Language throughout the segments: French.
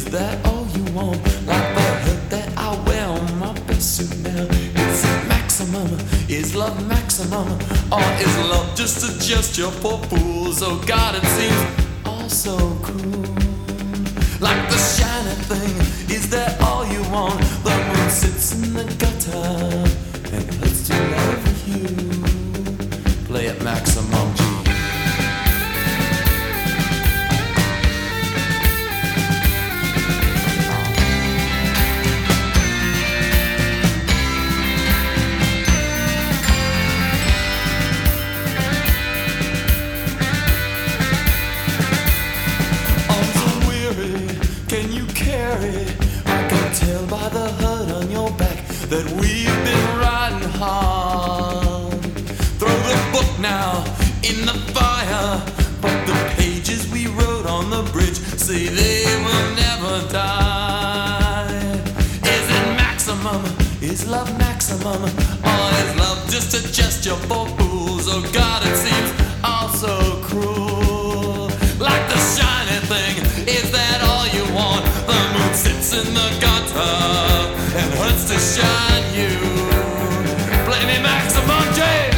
that all you want? Like the hood that I wear on my best suit now. Is it maximum? Is love maximum? Or is love just a gesture for fools? Oh God, it seems all so cruel. Like the shiny thing, is that all you want? The moon sits in the gutter and it hurts to love you. Play it maximum G. By the hurt on your back that we've been riding hard. Throw the book now in the fire, but the pages we wrote on the bridge say they will never die. Is it maximum? Is love maximum? Or is love just a gesture for fools? Oh God, it seems all so cruel. Like the shiny thing, is that all you want? The moon sits in the gutter and hurts to shine you. Play me maximum J.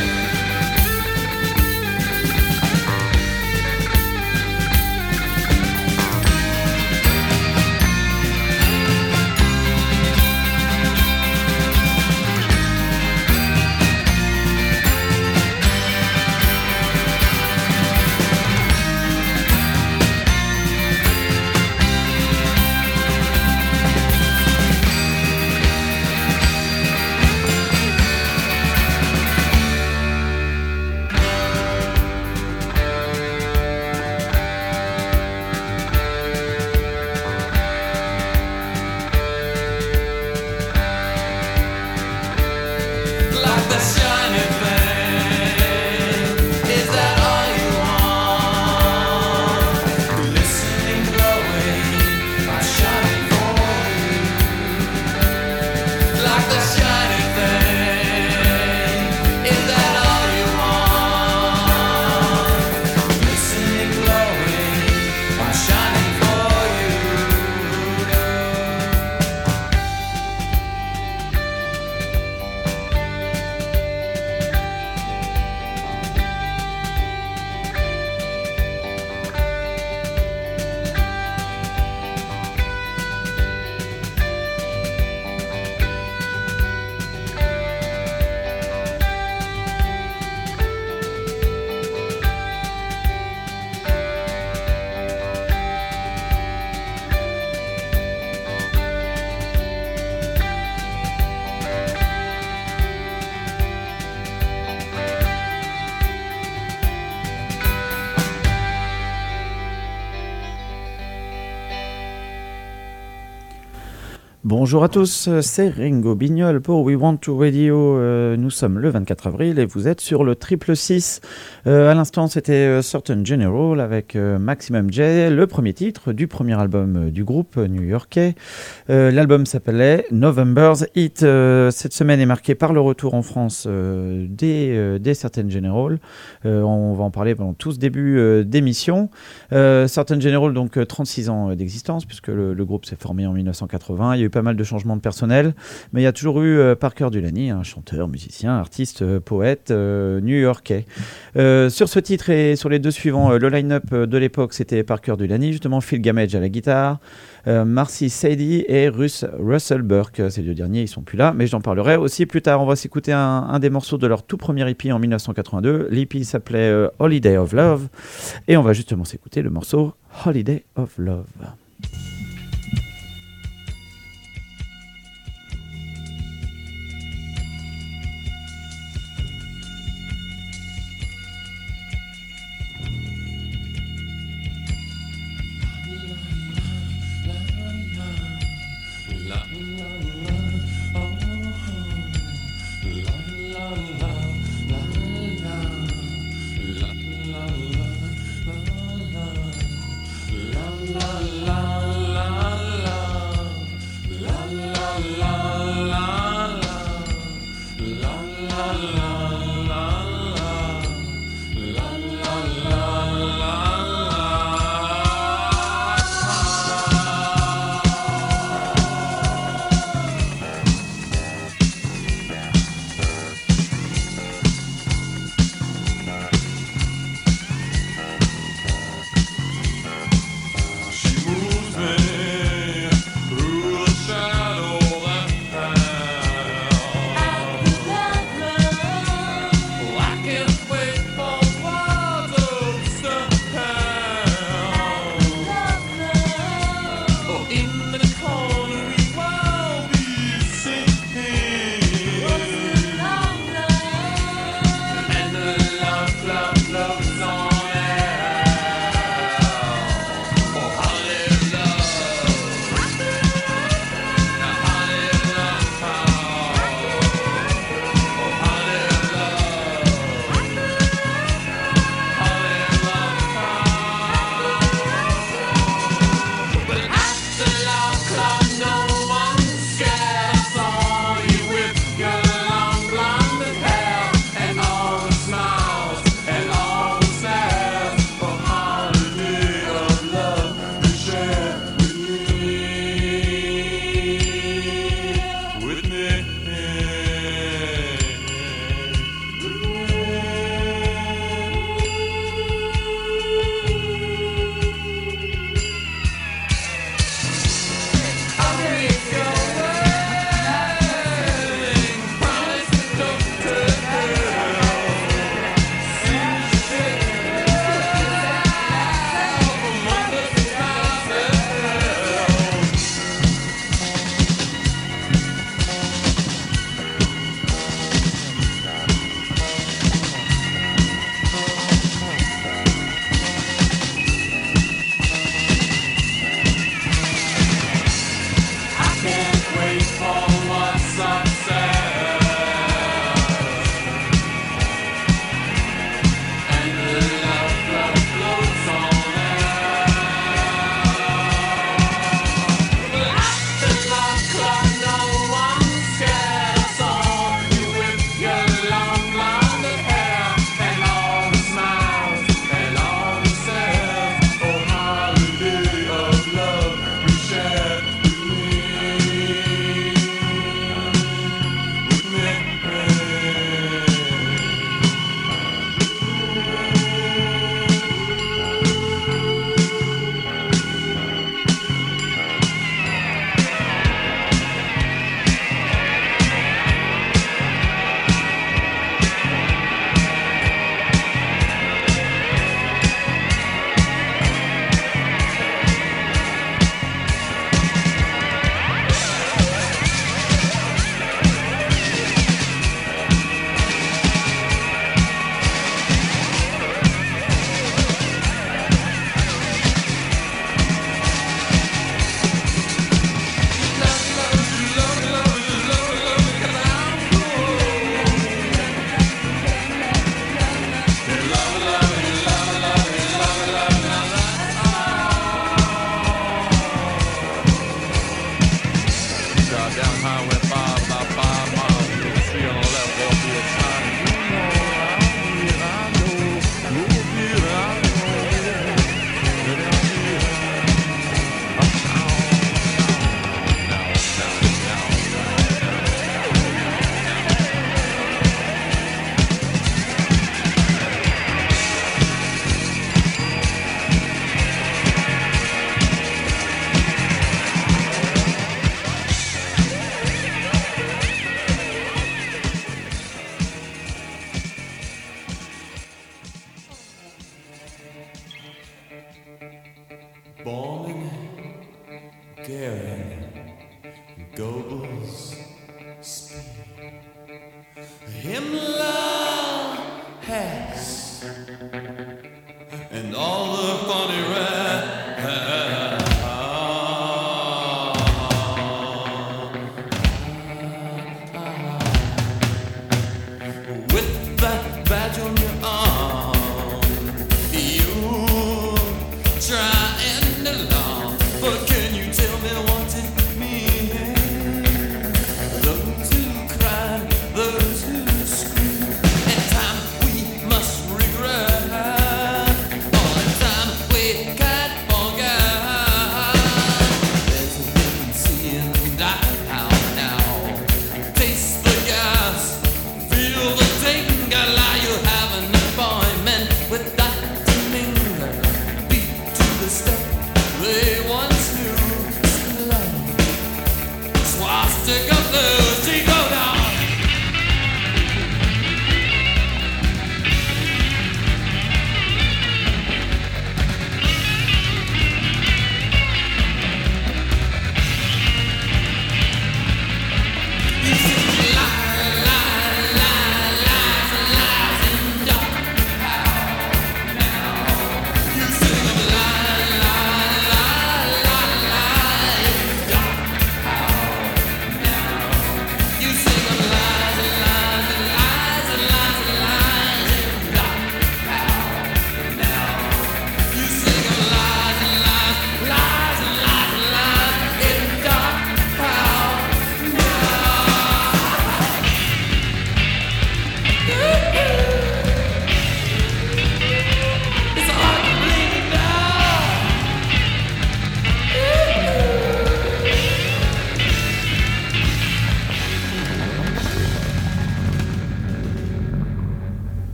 Bonjour à tous, c'est Ringo Bignol pour We Want to Radio. Nous sommes le 24 avril et vous êtes sur le 666. À l'instant, c'était Certain General avec Maximum J, le premier titre du premier album du groupe new-yorkais. L'album s'appelait November's Hit. Cette semaine est marquée par le retour en France des Certain General. On va en parler pendant tout ce début d'émission. Certain General, donc 36 ans d'existence, puisque le groupe s'est formé en 1980. Il y a eu pas mal de changements de personnel, mais il y a toujours eu Parker Dulaney, un chanteur, musicien, artiste, poète new-yorkais. Sur ce titre et sur les deux suivants, le line-up de l'époque, c'était Parker Dulaney, justement Phil Gamage à la guitare, Marcy Sadie et Russell Burke. Ces deux derniers, ils sont plus là, mais j'en parlerai aussi plus tard. On va s'écouter un des morceaux de leur tout premier EP en 1982. L'EP s'appelait Holiday of Love, et on va justement s'écouter le morceau Holiday of Love.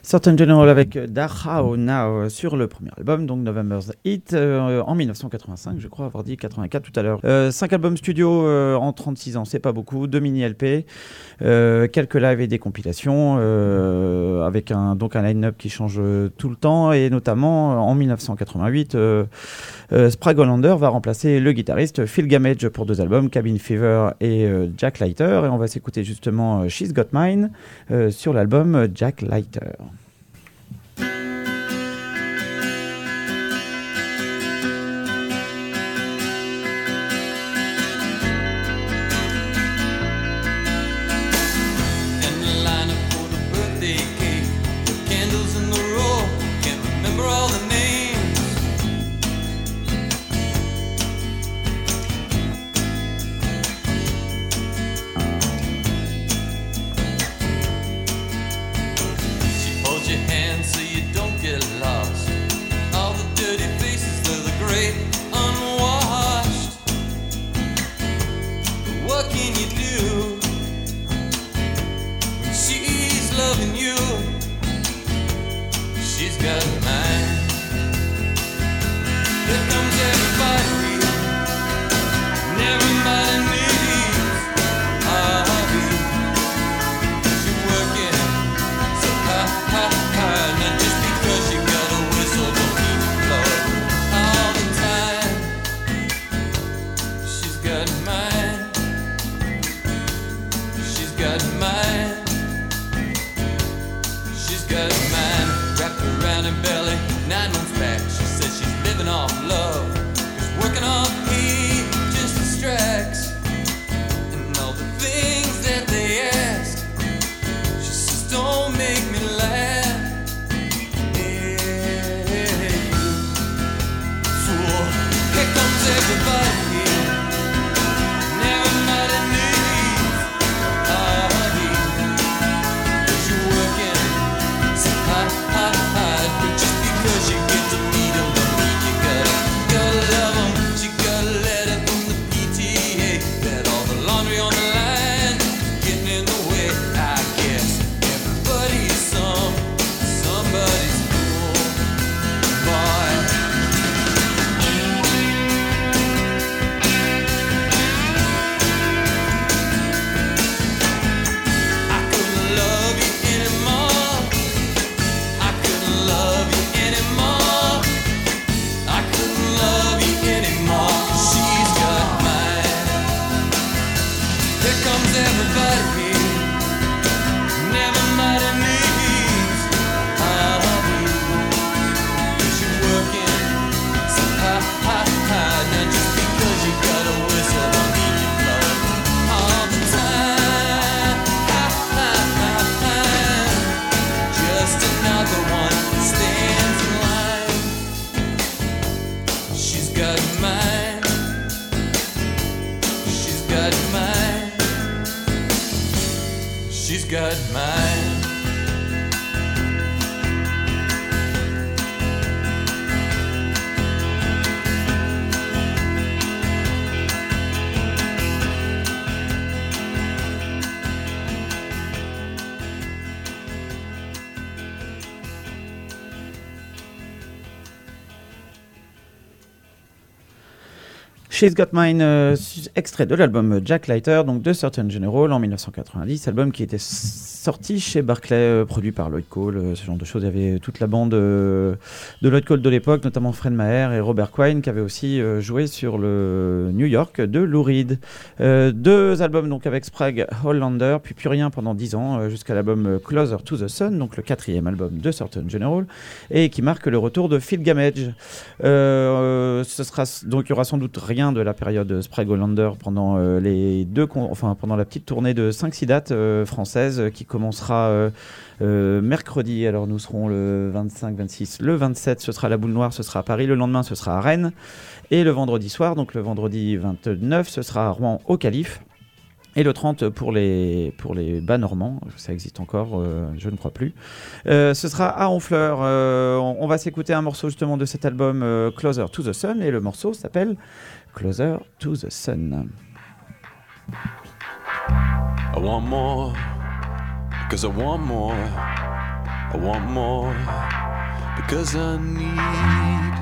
Certain General avec Dachau Now sur le premier album, donc November's Hit, en 1985, je crois avoir dit 84 tout à l'heure. 5 albums studio en 36 ans, c'est pas beaucoup, 2 mini-LP, quelques lives et des compilations, avec un line-up qui change tout le temps, et notamment en 1988, Sprague Hollander va remplacer le guitariste Phil Gammage pour 2 albums, Cabin Fever et Jack Leiter, et on va s'écouter justement She's Got Mine sur l'album Jack Leiter. She's Got Mine, extrait de l'album Jack Leiter, donc de Certain General en 1990, album qui était sorti chez Barclay, produit par Lloyd Cole, ce genre de choses. Il y avait toute la bande de Lloyd Cole de l'époque, notamment Fred Maher et Robert Quine, qui avaient aussi joué sur le New York de Lou Reed. 2 albums donc avec Sprague Hollander, puis plus rien pendant 10 ans, jusqu'à l'album Closer to the Sun, donc le 4e album de Certain General, et qui marque le retour de Phil Gammage. Donc il y aura sans doute rien de la période Sprague Hollander pendant pendant la petite tournée de 5-6 dates françaises qui commencera mercredi. Alors nous serons le 25, 26, le 27 ce sera à la Boule Noire, ce sera à Paris, le lendemain ce sera à Rennes, et le vendredi soir, donc le vendredi 29, ce sera à Rouen au Calife. Et le 30 pour les bas normands, ça existe encore, je ne crois plus. Ce sera à Honfleur. On va s'écouter un morceau justement de cet album Closer to the Sun, et le morceau s'appelle Closer to the Sun. I want more, 'cause I want more. I want more because I need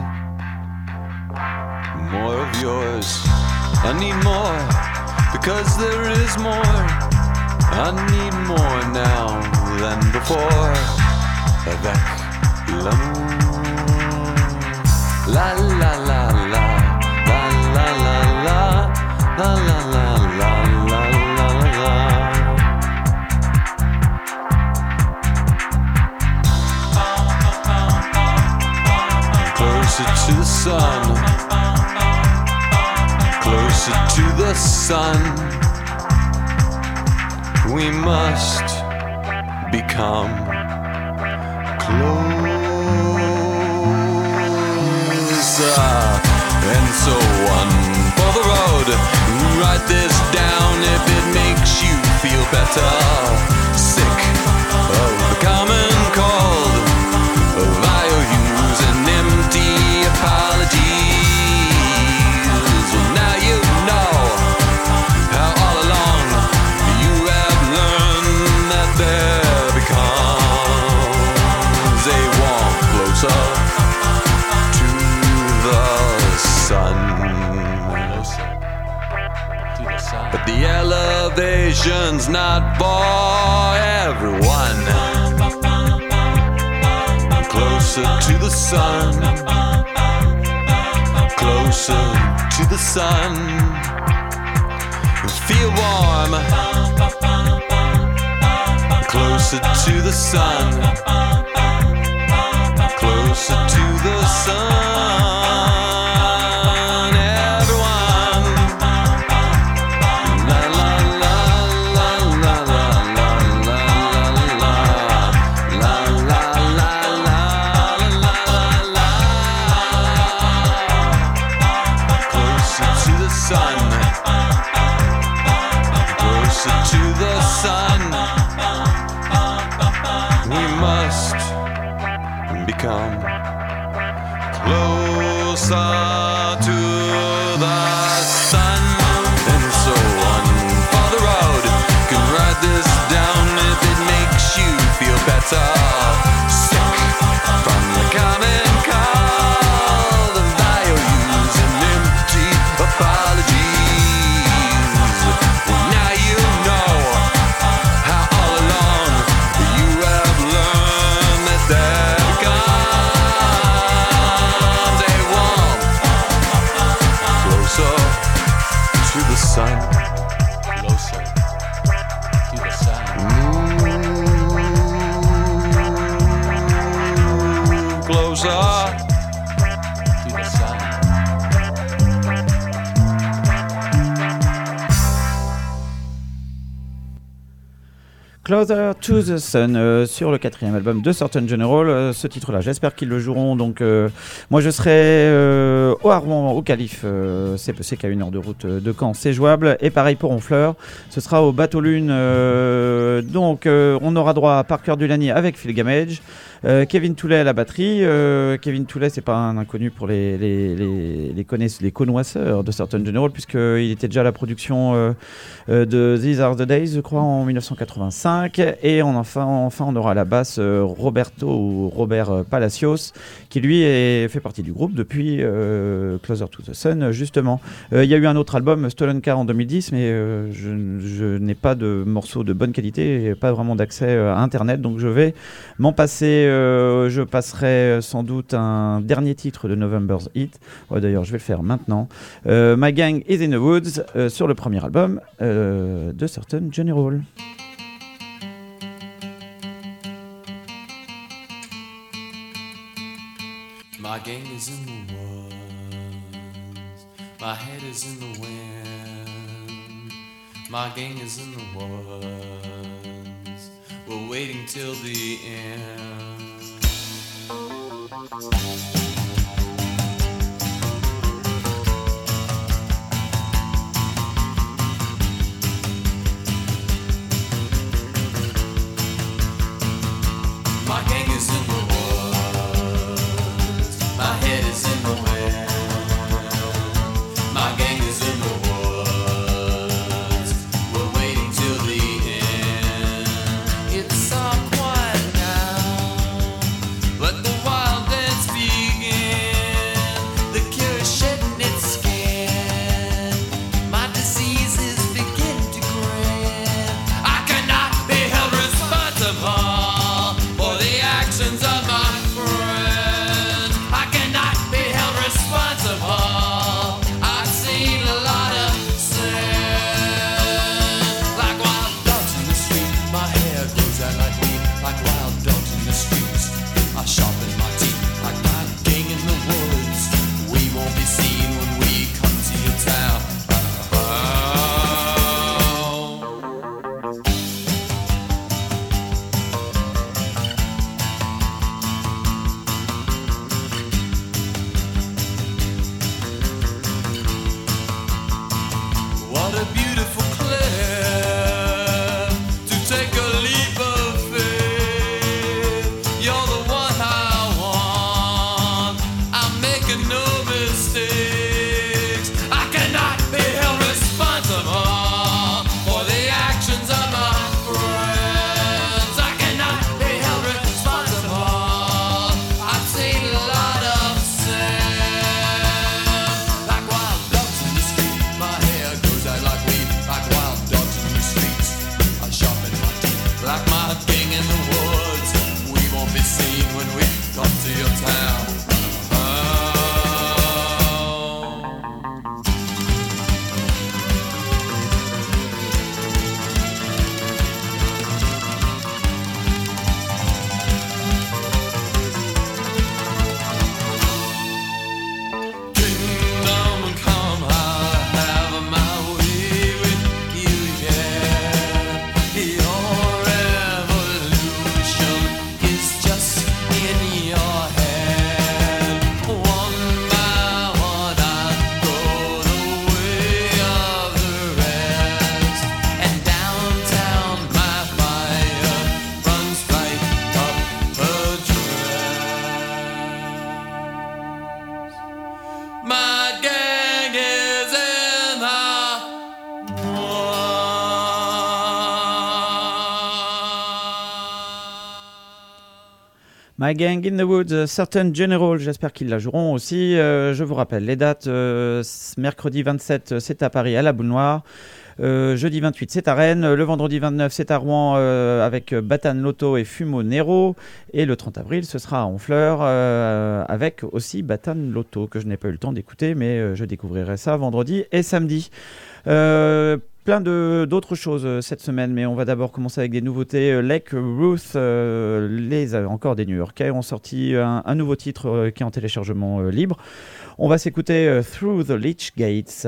more of yours. I need more because there is more. I need more now than before. Avec l'amour. La la la la, la la la la, la la la la, la la la. Closer to the sun, closer to the sun. We must become closer. And so on for the road, write this down if it makes you feel better. Sick of the common cold, of IOUs and empty apologies. Well, now you know how all along you have learned that there becomes a walk closer to the sun. But the elevation's not for everyone. Closer to the sun, closer to the sun. Feel warm, closer to the sun, closer to the sun. Become closer to the sun. And so on for the road, you can write this down if it makes you feel better. Sick from the common cold of IOUs and empty apologies. Well, now you know how all along you have learned that there to the sun, closer to the sun, closer to the sun. Closer to the Sun sur le 4e album de Certain General. Ce titre-là, j'espère qu'ils le joueront. Donc, moi, je serai au Rouen, au Calife. C'est qu'à 1 heure de route de Caen, c'est jouable. Et pareil pour Honfleur, ce sera au Bateau Lune. Donc, on aura droit à Parker Dulaney avec Phil Gamage. Kevin Toulet à la batterie. Kevin Toulet, c'est pas un inconnu pour les connoisseurs de Certain General, puisqu'il était déjà à la production de These Are the Days, je crois, en 1985. Et enfin, on aura à la basse Robert Palacios, qui lui fait partie du groupe depuis Closer to the Sun, justement. Il y a eu un autre album, Stolen Car, en 2010, mais je n'ai pas de morceaux de bonne qualité et pas vraiment d'accès à Internet, donc je vais m'en passer. Je passerai sans doute un dernier titre de November's Hit. D'ailleurs, je vais le faire maintenant. My Gang is in the Woods, sur le premier album de Certain General. My gang is in the woods. My head is in the wind. My gang is in the woods. We're waiting till the end. My gang is in the woods. My head is in the wind. My gang is in the woods. We're waiting till the end. It's so quiet now. My Gang in the Woods, Certain General, j'espère qu'ils la joueront aussi. Je vous rappelle les dates, mercredi 27 c'est à Paris à la Boule Noire, jeudi 28 c'est à Rennes, le vendredi 29 c'est à Rouen avec Batane Loto et Fumo Nero, et le 30 avril ce sera à Honfleur avec aussi Batane Loto que je n'ai pas eu le temps d'écouter, mais je découvrirai ça vendredi et samedi. Plein d'autres choses cette semaine, mais on va d'abord commencer avec des nouveautés. Lake Ruth, encore des New-Yorkais, ont sorti un nouveau titre qui est en téléchargement libre. On va s'écouter Through the Leech Gates.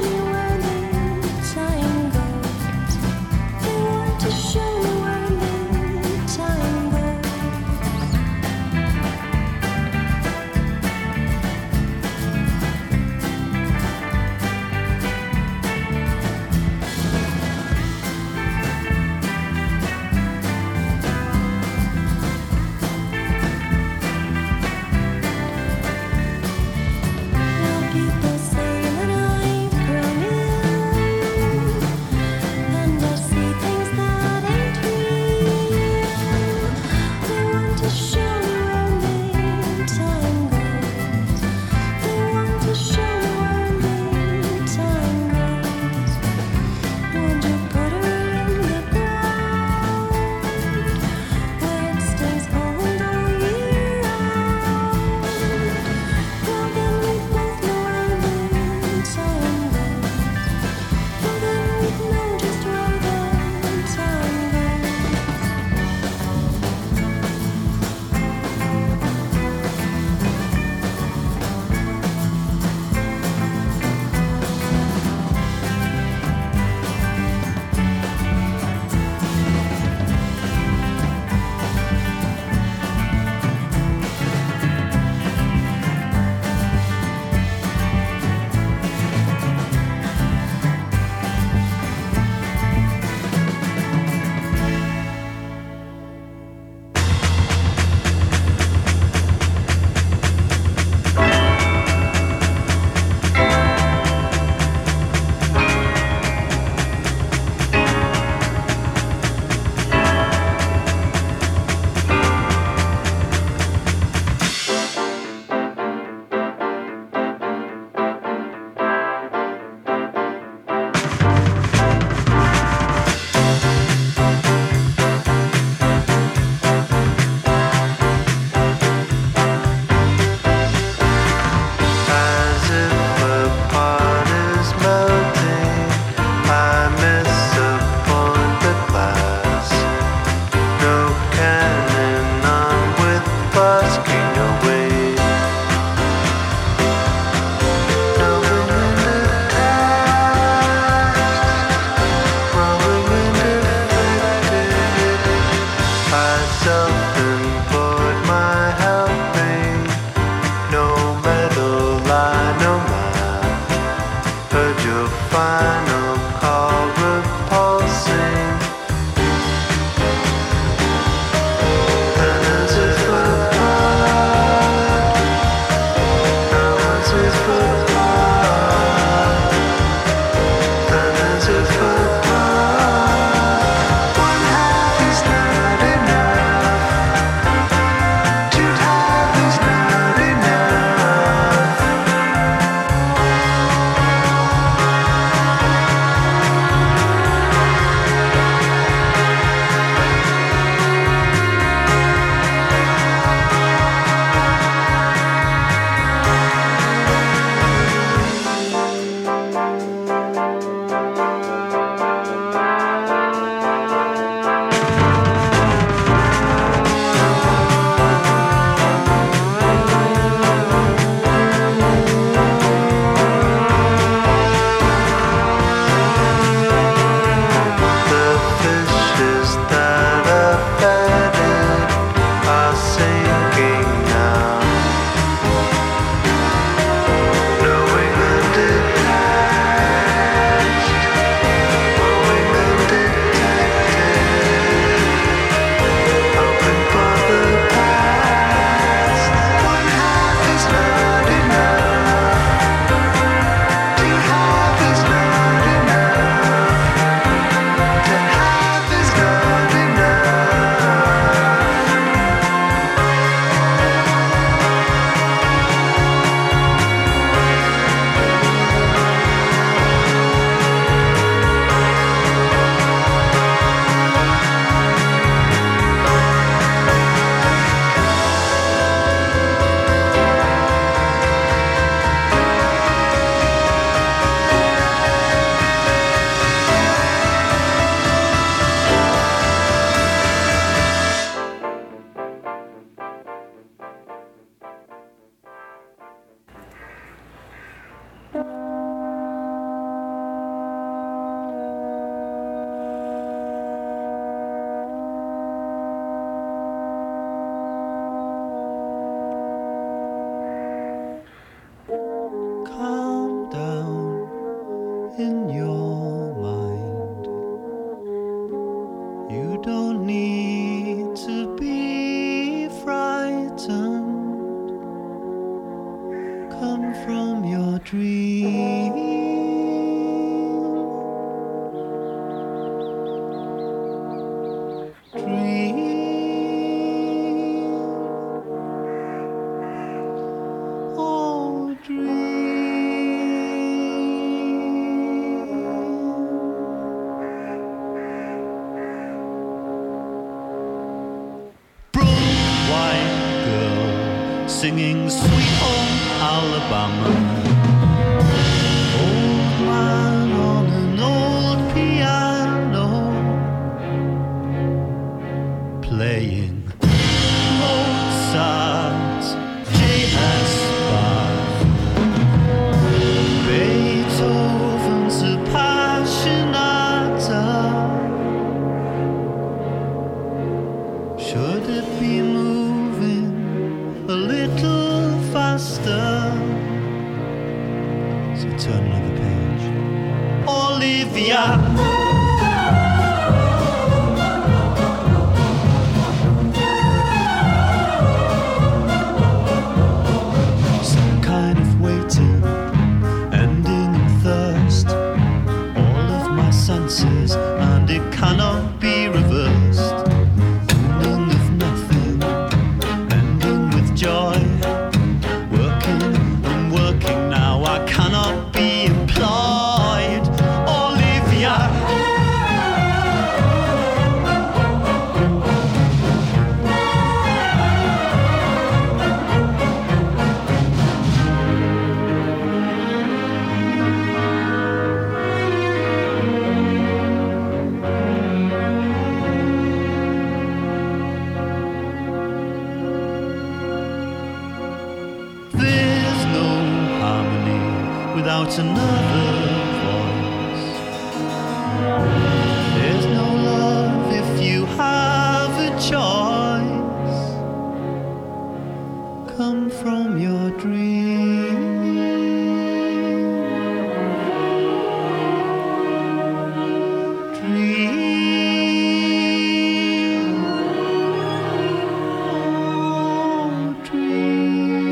Show me where the singing Sweet Home Alabama. Old man on an old piano, playing Mozart's J.S. Bach, Beethoven's Appassionata. Should it be moving a little faster? So turn another page. Olivia. Some kind of waiting, ending in thirst. All of my senses, and it cannot be reversed. Ending of nothing, ending with joy. Working and working now, I cannot be employed. Olivia. There's no harmony without another voice. There's no love if you have a choice. Come from your dream. Dream. Oh, dream.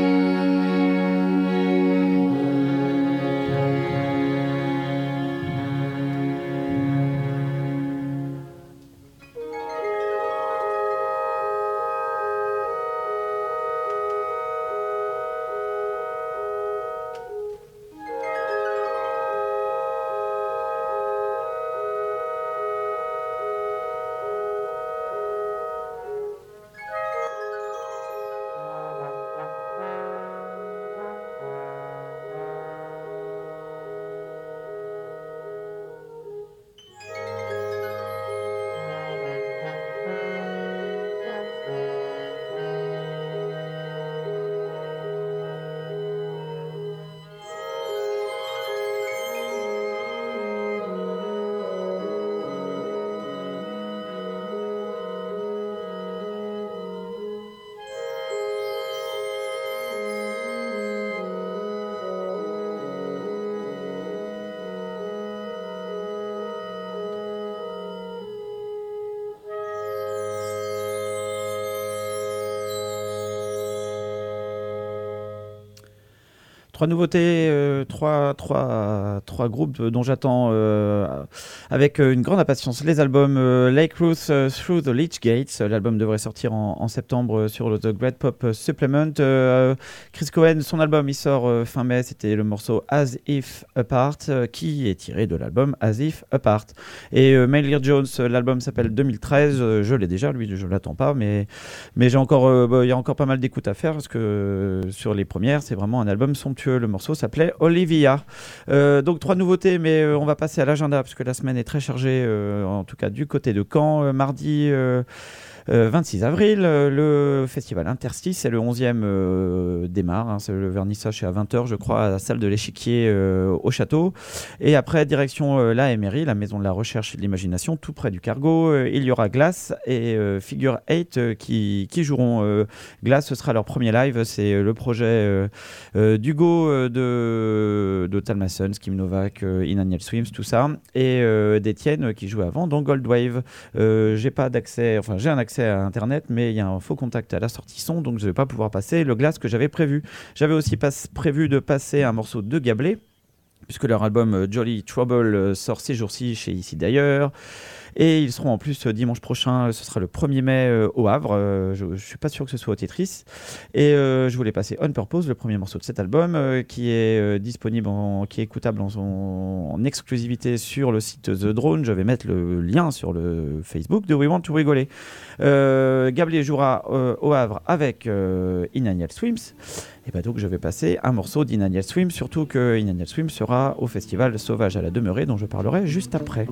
Trois nouveautés, trois groupes dont j'attends avec une grande impatience les albums Lake Ruth Through the Leech Gates. L'album devrait sortir en septembre sur le The Great Pop Supplement. Chris Cohen, son album il sort fin mai, c'était le morceau As If Apart qui est tiré de l'album As If Apart. Et Maylene Jones, l'album s'appelle 2013, je l'ai déjà, lui je l'attends pas, mais j'ai encore, il y a encore pas mal d'écoutes à faire parce que sur les premières c'est vraiment un album somptueux. Le morceau s'appelait Olivia. Donc trois nouveautés, mais on va passer à l'agenda parce que la semaine est très chargée, en tout cas du côté de Caen. Mardi 26 avril, le festival Interstice, c'est le 11e démarre, hein, c'est le vernissage, c'est à 20h je crois à la salle de l'Échiquier au château, et après direction la MRI, la maison de la recherche et de l'imagination, tout près du Cargo. Il y aura Glass et Figure 8 qui joueront. Glass, ce sera leur premier live, c'est le projet d'Hugo de Talmason, Kim Novak, Inaniel Swims, tout ça, et d'Étienne qui jouait avant dans Goldwave. J'ai pas d'accès, enfin j'ai un accès à internet, mais il y a un faux contact à la sortie son, donc je vais pas pouvoir passer le Glass que j'avais prévu. J'avais aussi prévu de passer un morceau de Gablé, puisque leur album Jolly Trouble sort ces jours-ci chez Ici d'ailleurs. Et ils seront en plus dimanche prochain, ce sera le 1er mai au Havre. Je ne suis pas sûr que ce soit au Tetris. Et je voulais passer On Purpose, le premier morceau de cet album, qui est disponible, qui est écoutable en exclusivité sur le site The Drone. Je vais mettre le lien sur le Facebook de We Want to Rigoler. Gablier jouera au Havre avec Inanial Swims. Et bah donc je vais passer un morceau d'Inanial Swim, surtout que Inanial Swim sera au festival Sauvage à la Demeurée, dont je parlerai juste après.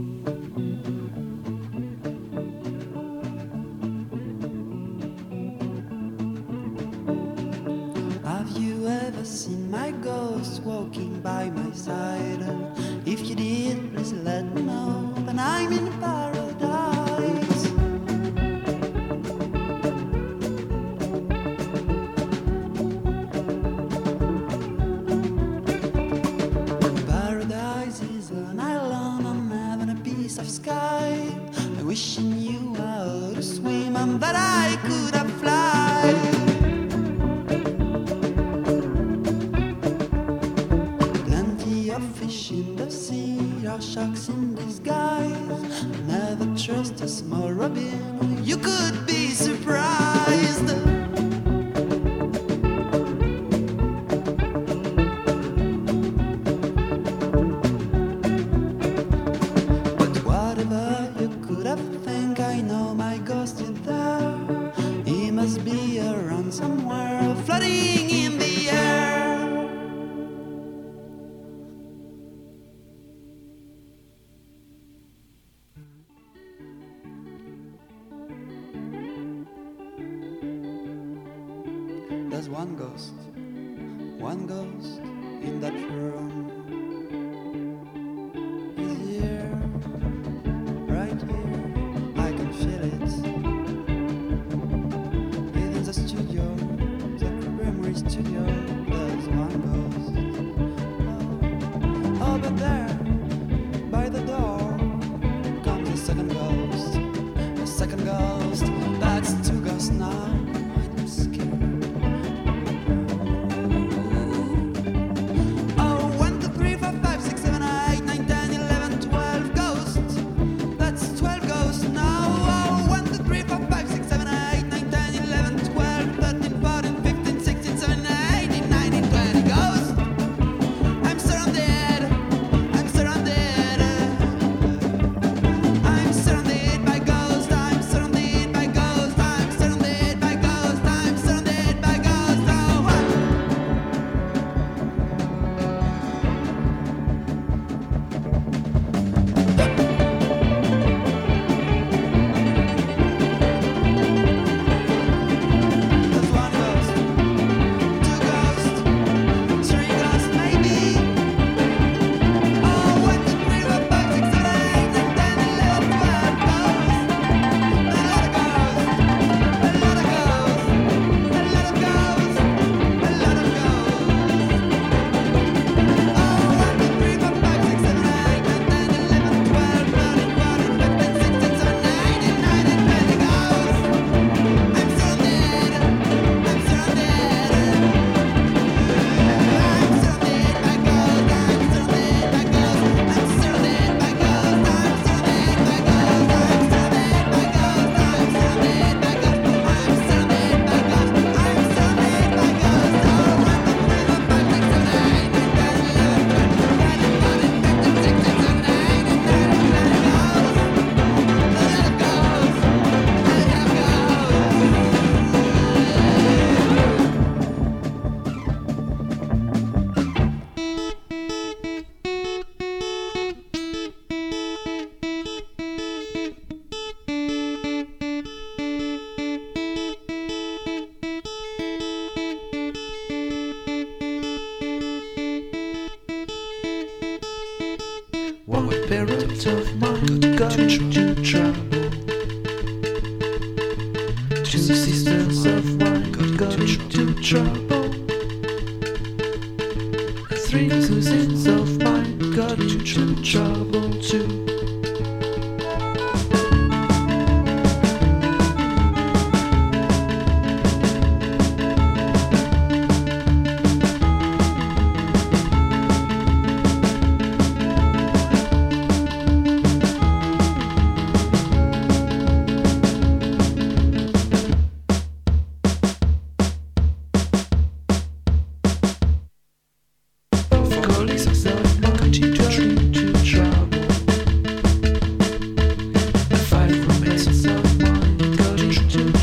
Have you ever seen my ghost walking by my side? If you did, please let me know. Then I'm in paradise. Paradise is an island, I'm having a piece of sky. I'm wishing you how to swim and that I could have fly. Fish in the sea, or sharks in disguise. Never trust a small robin, you could be surprised. But whatever you could have think, I know my ghost is there. He must be around somewhere, floating in the air. There's one ghost in that room. He's here, right here, I can feel it. He's in the studio, the Creamery studio. There's one ghost. Oh, but there, by the door, comes a second ghost. A second ghost, that's two ghosts now. I'm scared. of mine got into trouble. Two sisters of mine got into trouble. Three cousins of mine got into trouble too.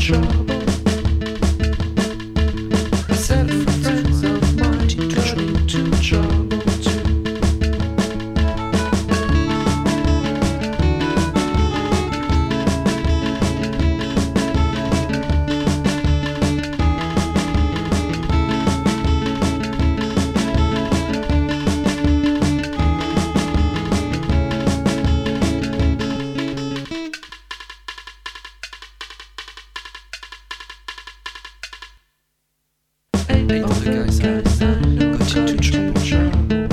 trouble. Several friends of mine got into trouble too. Eight other guys I know got into trouble.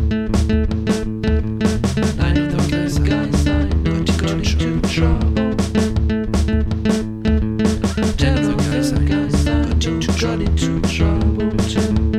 9 of those guys I know got into trouble. 10 of those guys I know got into trouble too.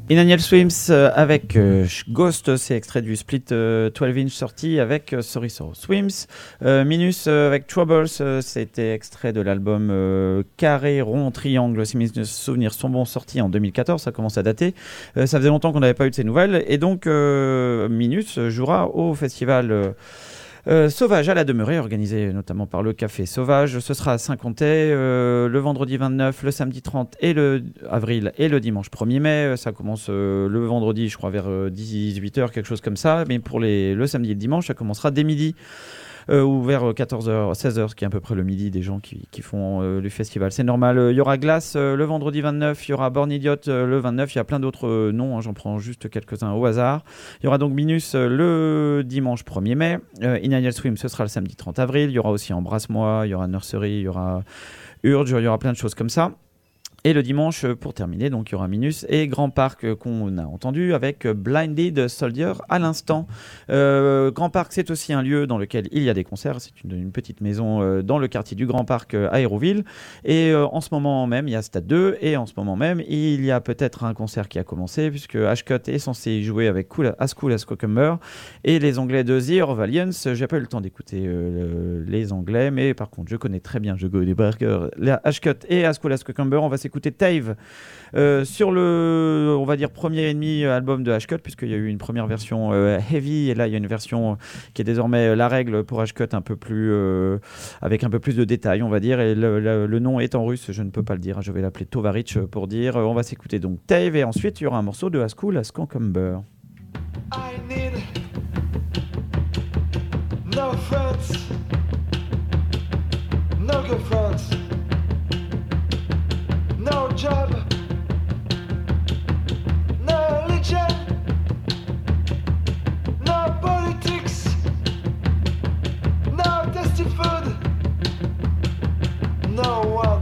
Inaniel Swims avec Ghost, c'est extrait du split 12-inch sorti avec Sorry So Swims. Minus avec Troubles, c'était extrait de l'album Carré, Rond, Triangle, si mes souvenirs sont bons, sorti en 2014, ça commence à dater. Ça faisait longtemps qu'on n'avait pas eu de ces nouvelles, et donc Minus jouera au festival Sauvage à la Demeurée, organisé notamment par le Café Sauvage. Ce sera à Saint-Comté le vendredi 29, le samedi 30 et le avril et le dimanche 1er mai. Ça commence le vendredi, je crois, vers 18h, quelque chose comme ça. Mais pour le samedi et le dimanche, ça commencera dès midi. Ou vers 14h, 16h, ce qui est à peu près le midi des gens qui font le festival. C'est normal. Il y aura Glace le vendredi 29, il y aura Born Idiot le 29, il y a plein d'autres noms, hein, j'en prends juste quelques-uns au hasard. Il y aura donc Minus le dimanche 1er mai. Inaniel Swim, ce sera le samedi 30 avril. Il y aura aussi Embrasse-moi, il y aura Nursery, il y aura Urge, il y aura plein de choses comme ça. Et le dimanche, pour terminer, donc il y aura Minus et Grand Parc qu'on a entendu avec Blinded Soldier à l'instant. Grand Parc, c'est aussi un lieu dans lequel il y a des concerts. C'est une petite maison dans le quartier du Grand Parc à Hérouville. Et en ce moment même, il y a Stade 2. Et en ce moment même, il y a peut-être un concert qui a commencé puisque Ashcut est censé y jouer avec As Cool as Cucumber et les Anglais de The Orvalians. J'ai pas eu le temps d'écouter les Anglais, mais par contre, je connais très bien Jogo des Burgers, Ashcut et As Cool as Cucumber. On va s'écouter Tave sur le, on va dire, premier et demi album de Ashcut, puisqu'il y a eu une première version heavy, et là il y a une version qui est désormais la règle pour Ashcut, un peu plus avec un peu plus de détails, on va dire, et le nom est en russe, je ne peux pas le dire, je vais l'appeler Tovarich pour dire. On va s'écouter donc Tave, et ensuite il y aura un morceau de As Cool as Cucumber. I need no friends, no good friends, no job, no religion, no politics, no tasty food, no one.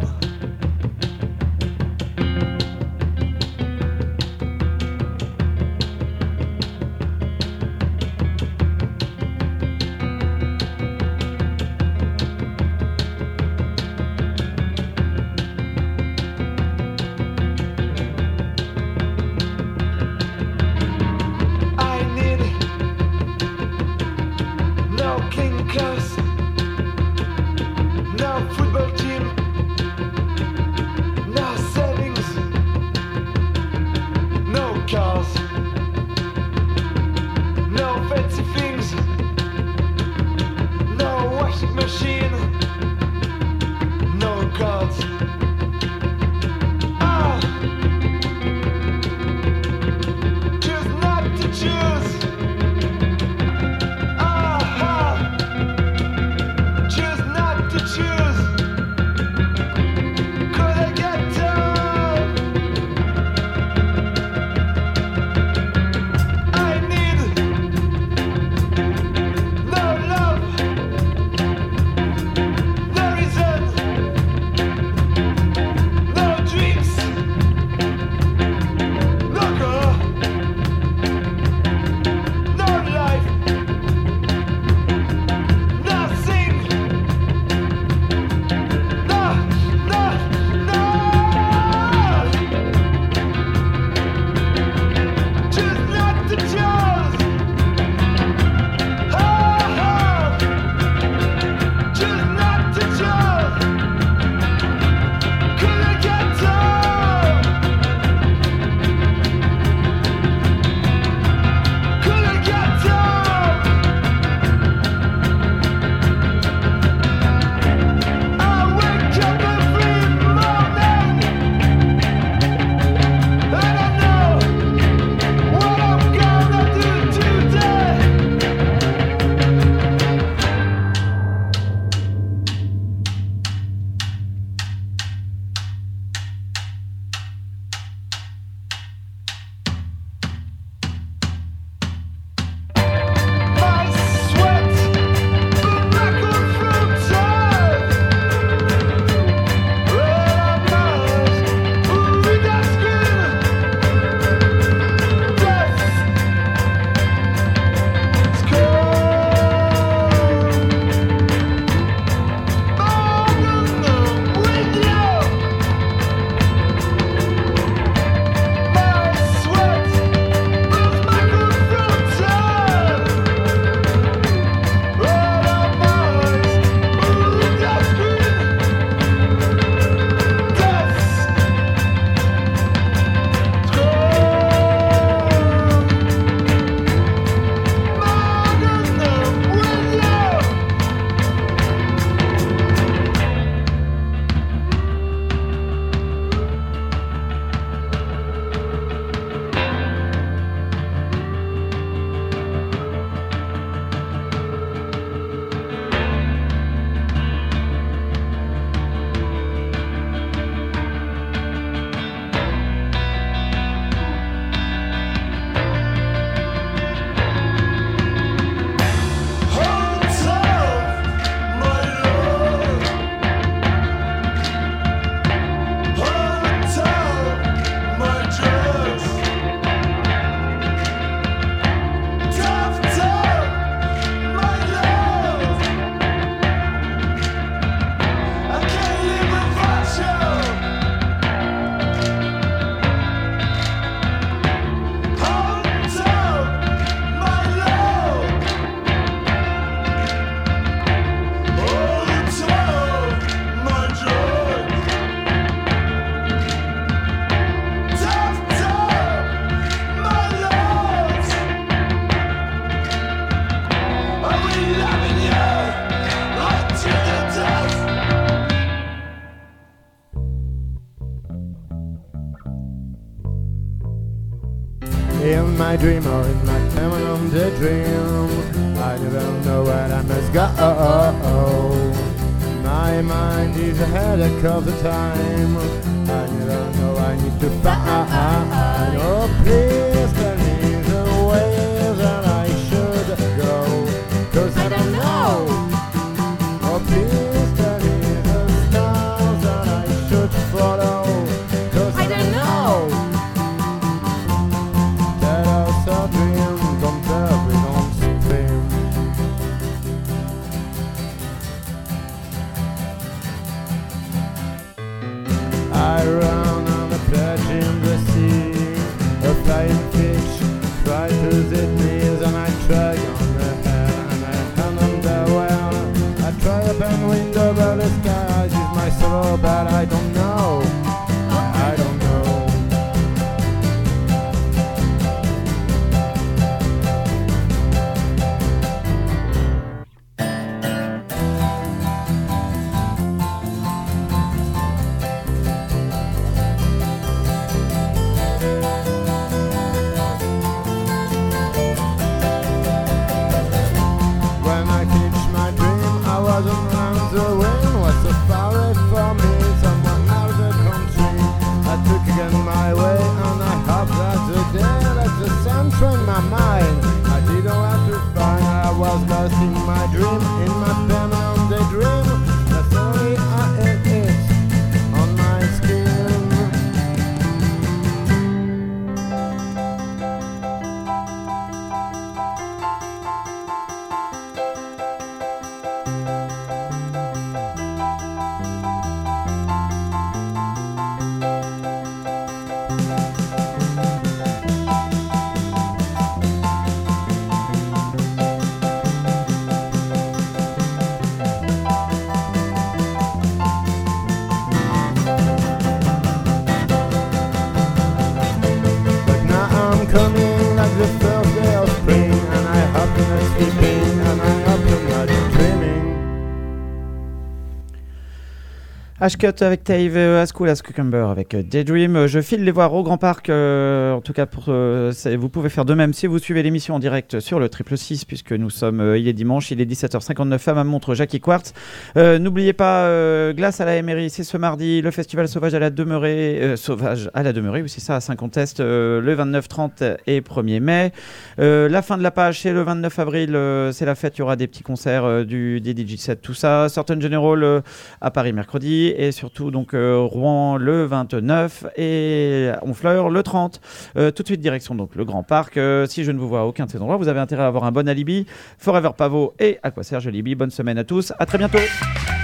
in my dream or in my permanent daydream. I never know where I must go. My mind is a headache of the time. I never know I need to find. Oh, please tell me the way that I should go, 'cause I don't know. Oh, please tell me the stars that I should follow, 'cause I don't know. Tell us our dream, don't tell we don't scream. I run on a pledge in the sea, a flying fish try to zip me, and I try on the head and I hand on the well. I try open window but the sky is my sorrow, but I don't know. I don't know. When I finished my dream, I wasn't on the wind, was so far away from me, someone out of the country. I took again my way, and I hope that the day that the sun trained my mind, I didn't have to find. I was lost in my dream, in my permanent daydream. That's only I ate it on my skin. But now I'm coming like the first day of spring, and I hope you're not sleeping, and I hope you're not dreaming. Ashcut avec Dave, As Cool As Cucumber avec Daydream. Je file les voir au Grand Parc, en tout cas vous pouvez faire de même si vous suivez l'émission en direct sur le 666, puisque nous sommes, il est dimanche, il est 17h59 à ma montre Jackie Quartz. N'oubliez pas, Glace à la Mairie, c'est ce mardi, le festival Sauvage à la Demeurée, oui c'est ça, à Saint-Contest, le 29, 30 et 1er mai. La fin de la page, c'est le 29 avril, c'est la fête, il y aura des petits concerts, des DJ sets, tout ça. Certain General à Paris mercredi, et surtout donc Rouen le 29 et Honfleur le 30. Tout de suite direction donc le Grand Parc. Si je ne vous vois à aucun de ces endroits, vous avez intérêt à avoir un bon alibi. Forever Pavot et Aquaserge Alibi. Bonne semaine à tous, à très bientôt.